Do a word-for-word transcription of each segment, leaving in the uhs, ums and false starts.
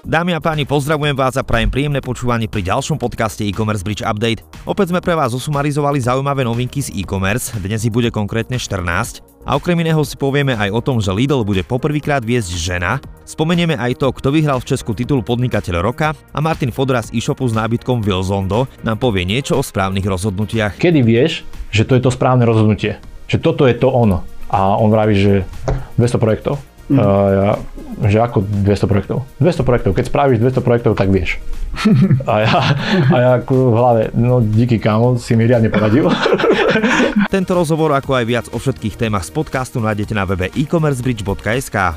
Dámy a páni, pozdravujem vás a prajem príjemné počúvanie pri ďalšom podcaste e-commerce Bridge Update. Opäť sme pre vás zosumarizovali zaujímavé novinky z e-commerce, dnes ich bude konkrétne štrnásť. A okrem iného si povieme aj o tom, že Lidl bude poprvýkrát viesť žena, spomenieme aj to, kto vyhral v Česku titul Podnikateľ roka a Martin Fodora z e-shopu s nábytkom Wilzondo nám povie niečo o správnych rozhodnutiach. Kedy vieš, že to je to správne rozhodnutie? Že toto je to ono. A on vraví, že dvesto projektov. Mm. Uh, ja, že ako dvesto projektov? dvesto projektov. Keď spravíš dvesto projektov, tak vieš. A ja, a ja v hlave, no díky kámo, si mi riadne poradil. Tento rozhovor, ako aj viac o všetkých témach z podcastu nájdete na webe e commerce bridge bodka es ká.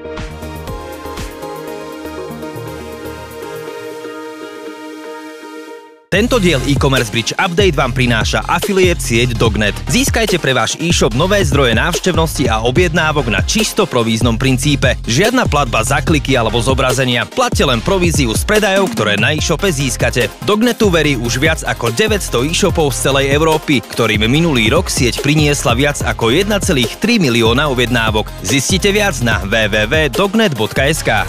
Tento diel e-commerce Bridge Update vám prináša affiliate sieť Dognet. Získajte pre váš e-shop nové zdroje návštevnosti a objednávok na čisto províznom princípe. Žiadna platba za kliky alebo zobrazenia. Platte len províziu z predajov, ktoré na e-shope získate. Dognetu verí už viac ako deväťsto e-shopov z celej Európy, ktorým minulý rok sieť priniesla viac ako jeden celá tri milióna objednávok. Zistite viac na w w w bodka dognet bodka es ká.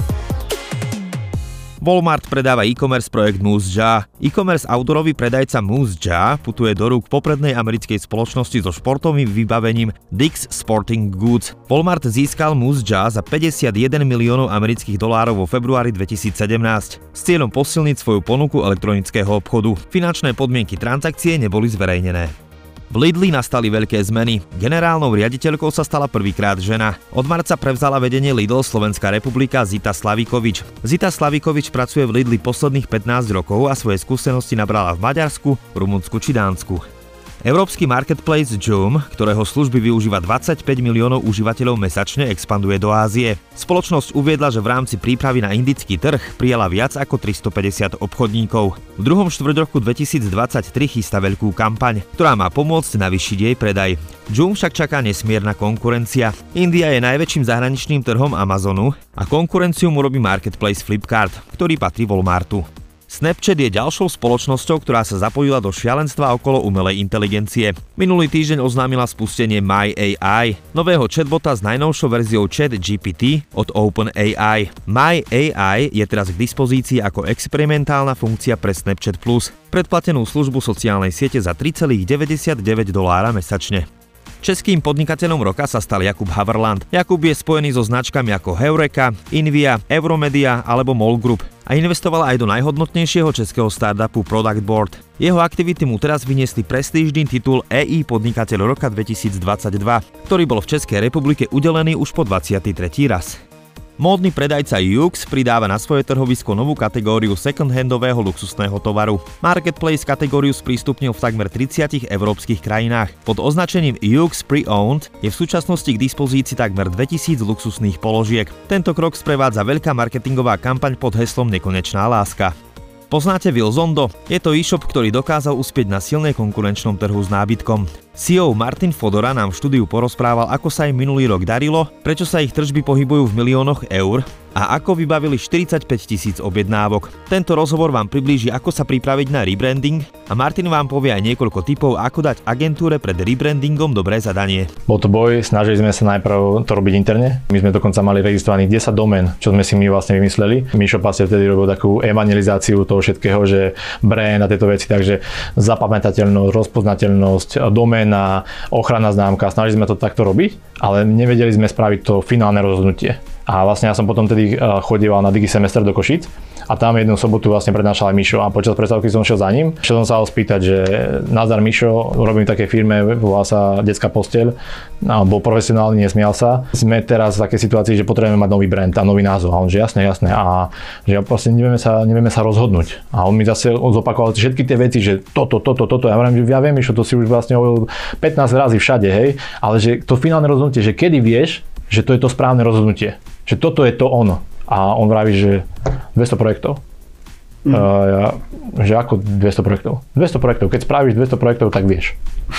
Walmart predáva e-commerce projekt Moose Jaw. E-commerce outdoorový predajca Moose Jaw putuje do rúk poprednej americkej spoločnosti so športovým vybavením Dick's Sporting Goods. Walmart získal Moose Jaw za päťdesiatjeden miliónov amerických dolárov vo februári dvetisícsedemnásť s cieľom posilniť svoju ponuku elektronického obchodu. Finančné podmienky transakcie neboli zverejnené. V Lidli nastali veľké zmeny. Generálnou riaditeľkou sa stala prvýkrát žena. Od marca prevzala vedenie Lidl Slovenská republika Zita Slavikovič. Zita Slavikovič pracuje v Lidli posledných pätnásť rokov a svoje skúsenosti nabrala v Maďarsku, Rumunsku či Dánsku. Európsky marketplace Joom, ktorého služby využíva dvadsaťpäť miliónov užívateľov mesačne, expanduje do Ázie. Spoločnosť uviedla, že v rámci prípravy na indický trh prijala viac ako tristopäťdesiat obchodníkov. V druhom štvrťroku dvetisícdvadsaťtri chystá veľkú kampaň, ktorá má pomôcť navýšiť jej predaj. Joom však čaká nesmierna konkurencia. India je najväčším zahraničným trhom Amazonu a konkurenciu mu robí marketplace Flipkart, ktorý patrí Walmartu. Snapchat je ďalšou spoločnosťou, ktorá sa zapojila do šialenstva okolo umelej inteligencie. Minulý týždeň oznámila spustenie My á í, nového chatbota s najnovšou verziou ChatGPT od OpenAI. My á í je teraz k dispozícii ako experimentálna funkcia pre Snapchat Plus, predplatenú službu sociálnej siete za tri celá deväťdesiatdeväť dolára mesačne. Českým podnikateľom roka sa stal Jakub Haverland. Jakub je spojený so značkami ako Heureka, Invia, Euromedia alebo Mall Group a investoval aj do najhodnotnejšieho českého startupu Product Board. Jeho aktivity mu teraz vyniesli prestížny titul é í Podnikateľ roka dvetisícdvadsaťdva, ktorý bol v Českej republike udelený už po dvadsiaty tretí raz. Módny predajca Yoox pridáva na svoje trhovisko novú kategóriu second-handového luxusného tovaru. Marketplace kategóriu sprístupnil v takmer tridsiatich európskych krajinách. Pod označením Yoox Pre-Owned je v súčasnosti k dispozícii takmer dvetisíc luxusných položiek. Tento krok sprevádza veľká marketingová kampaň pod heslom Nekonečná láska. Poznáte Wilzondo? Je to e-shop, ktorý dokázal uspieť na silnej konkurenčnom trhu s nábytkom. sí í ó Martin Fodora nám v štúdiu porozprával, ako sa im minulý rok darilo, prečo sa ich tržby pohybujú v miliónoch eur a ako vybavili štyridsaťpäť tisíc objednávok. Tento rozhovor vám priblíži, ako sa pripraviť na rebranding a Martin vám povie aj niekoľko tipov, ako dať agentúre pred rebrandingom dobré zadanie. Bol to boj, snažili sme sa najprv to robiť interne. My sme dokonca mali registrovaných desať domén, čo sme si my vlastne vymysleli. Mišo Paste vtedy robil takú evangelizáciu toho všetkého, že brand a tieto veci, takže zapamätateľnosť, rozpoznateľnosť, doména, ochranná známka. Snažili sme to takto robiť, ale nevedeli sme spraviť to finálne rozhodnutie. A vlastne ja som potom tedy chodieval na DigiSemester do Košíc a tam jednu sobotu vlastne prednášal aj Mišo a počas predstavky som šiel za ním. Šiel som sa ho spýtať, že nazdar Mišo, robím v takej firme, volá sa Detská posteľ, a bol profesionálny, nesmial sa. Sme teraz v takej situácii, že potrebujeme mať nový brand a nový názov. A on že jasné, jasné a že ja proste nevieme sa, nevieme sa rozhodnúť. A on mi zase zopakoval všetky tie veci, že toto, toto, toto. Ja hovorím, že ja viem, Mišo, to si už vlastne hovoril pätnásť razy všade, hej, ale že to finálne rozhodnutie, že kedy vieš, že to je to správne rozhodnutie. Že toto je to ono. A on vraví, že dvesto projektov. Mm. Uh, ja, že ako dvesto projektov? dvesto projektov. Keď spravíš dvesto projektov, tak vieš.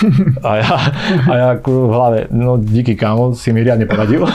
A ja, a ja v hlave, no díky kámo, si mi riadne poradil.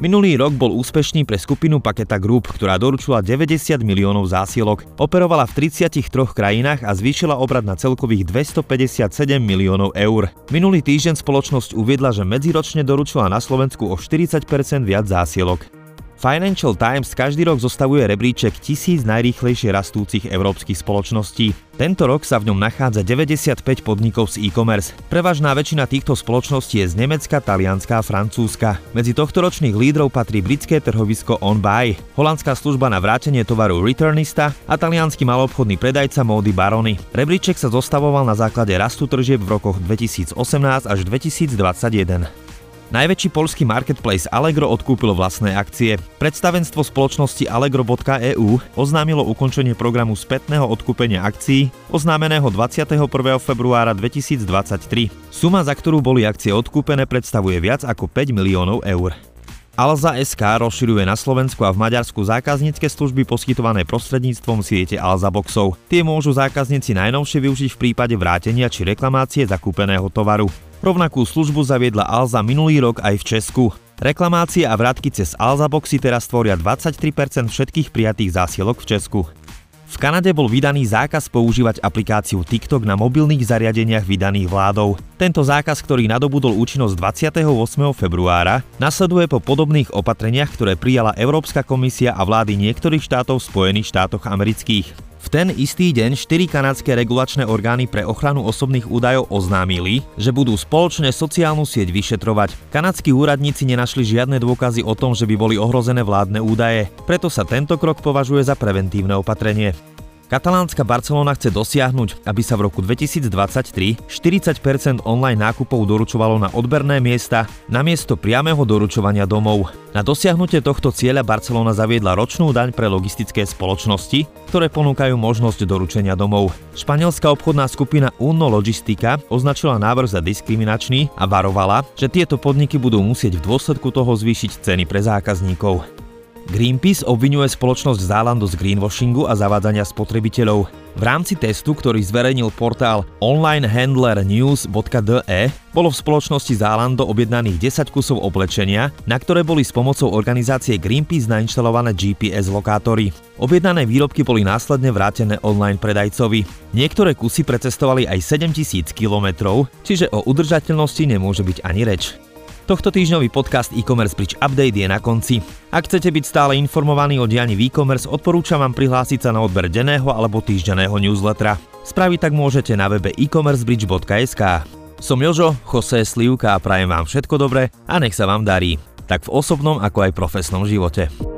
Minulý rok bol úspešný pre skupinu Paketa Group, ktorá doručila deväťdesiat miliónov zásielok, operovala v tridsiatich troch krajinách a zvýšila obrat na celkových dvestopäťdesiatsedem miliónov eur. Minulý týždeň spoločnosť uviedla, že medziročne doručila na Slovensku o štyridsať percent viac zásielok. Financial Times každý rok zostavuje rebríček tisíc najrýchlejšie rastúcich európskych spoločností. Tento rok sa v ňom nachádza deväťdesiatpäť podnikov z e-commerce. Prevažná väčšina týchto spoločností je z Nemecka, Talianska a Francúzska. Medzi tohtoročných lídrov patrí britské trhovisko OnBuy, holandská služba na vrátenie tovaru Returnista a taliansky maloobchodný predajca módy Baroni. Rebríček sa zostavoval na základe rastu tržieb v rokoch dvetisícosemnásť až dvetisícdvadsaťjeden. Najväčší poľský marketplace Allegro odkúpilo vlastné akcie. Predstavenstvo spoločnosti Allegro bodka e u oznámilo ukončenie programu spätného odkúpenia akcií, oznámeného dvadsiateho prvého februára dvetisícdvadsaťtri. Suma, za ktorú boli akcie odkúpené, predstavuje viac ako päť miliónov eur. Alza bodka es ká rozširuje na Slovensku a v Maďarsku zákaznícke služby poskytované prostredníctvom siete Alza boxov. Tie môžu zákazníci najnovšie využiť v prípade vrátenia či reklamácie zakúpeného tovaru. Rovnakú službu zaviedla Alza minulý rok aj v Česku. Reklamácie a vrátky cez Alza boxy teraz tvoria dvadsaťtri percent všetkých prijatých zásielok v Česku. V Kanade bol vydaný zákaz používať aplikáciu TikTok na mobilných zariadeniach vydaných vládou. Tento zákaz, ktorý nadobudol účinnosť dvadsiateho ôsmeho februára, nasleduje po podobných opatreniach, ktoré prijala Európska komisia a vlády niektorých štátov v Spojených štátoch amerických. V ten istý deň štyri kanadské regulačné orgány pre ochranu osobných údajov oznámili, že budú spoločne sociálnu sieť vyšetrovať. Kanadskí úradníci nenašli žiadne dôkazy o tom, že by boli ohrozené vládne údaje, preto sa tento krok považuje za preventívne opatrenie. Katalánska Barcelona chce dosiahnuť, aby sa v roku dvetisícdvadsaťtri štyridsať percent online nákupov doručovalo na odberné miesta namiesto priameho doručovania domov. Na dosiahnutie tohto cieľa Barcelona zaviedla ročnú daň pre logistické spoločnosti, ktoré ponúkajú možnosť doručenia domov. Španielská obchodná skupina Uno Logistika označila návrh za diskriminačný a varovala, že tieto podniky budú musieť v dôsledku toho zvýšiť ceny pre zákazníkov. Greenpeace obviňuje spoločnosť Zalando z greenwashingu a zavádzania spotrebiteľov. V rámci testu, ktorý zverejnil portál online handler news bodka d e, bolo v spoločnosti Zalando objednaných desať kusov oblečenia, na ktoré boli s pomocou organizácie Greenpeace nainštalované G P S lokátory. Objednané výrobky boli následne vrátené online predajcovi. Niektoré kusy precestovali aj sedemtisíc kilometrov, čiže o udržateľnosti nemôže byť ani reč. Tohto týždňový podcast e-commerce Bridge Update je na konci. Ak chcete byť stále informovaní o dianí v e-commerce, odporúčam vám prihlásiť sa na odber denného alebo týždenného newslettera. Spraviť tak môžete na webe e commerce bridge bodka es ká. Som Jožo, José Slivka a prajem vám všetko dobré a nech sa vám darí, tak v osobnom ako aj profesnom živote.